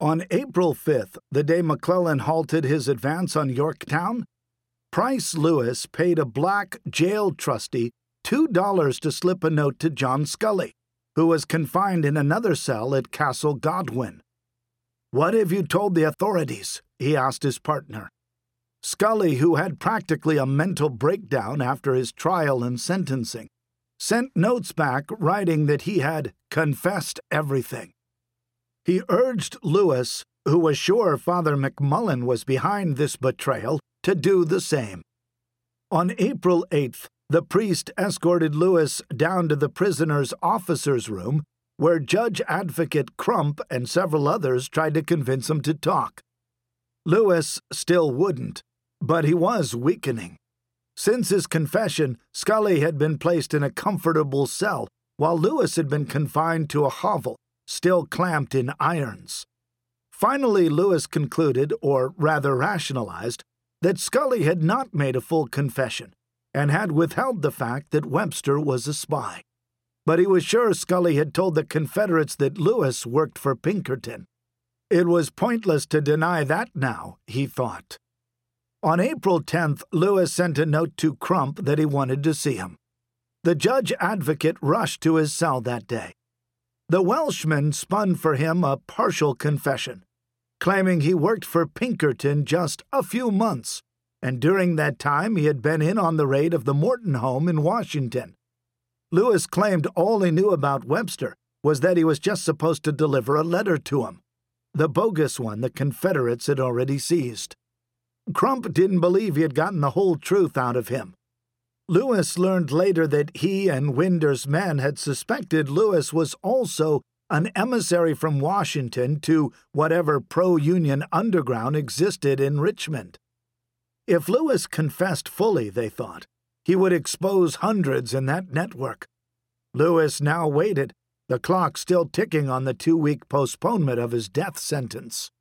On April 5th, the day McClellan halted his advance on Yorktown, Price Lewis paid a black jail trustee $2 to slip a note to John Scully, who was confined in another cell at Castle Godwin. "What have you told the authorities?" he asked his partner. Scully, who had practically a mental breakdown after his trial and sentencing, sent notes back writing that he had confessed everything. He urged Lewis, who was sure Father McMullen was behind this betrayal, to do the same. On April 8th, the priest escorted Lewis down to the prisoner's officer's room, where Judge Advocate Crump and several others tried to convince him to talk. Lewis still wouldn't, but he was weakening. Since his confession, Scully had been placed in a comfortable cell, while Lewis had been confined to a hovel, still clamped in irons. Finally, Lewis concluded, or rather rationalized, that Scully had not made a full confession and had withheld the fact that Webster was a spy. But he was sure Scully had told the Confederates that Lewis worked for Pinkerton. It was pointless to deny that now, he thought. On April 10th, Lewis sent a note to Crump that he wanted to see him. The judge advocate rushed to his cell that day. The Welshman spun for him a partial confession, claiming he worked for Pinkerton just a few months, and during that time he had been in on the raid of the Morton home in Washington. Lewis claimed all he knew about Webster was that he was just supposed to deliver a letter to him, the bogus one the Confederates had already seized. Crump didn't believe he had gotten the whole truth out of him. Lewis learned later that he and Winder's men had suspected Lewis was also an emissary from Washington to whatever pro-Union underground existed in Richmond. If Lewis confessed fully, they thought, he would expose hundreds in that network. Lewis now waited, the clock still ticking on the 2-week postponement of his death sentence.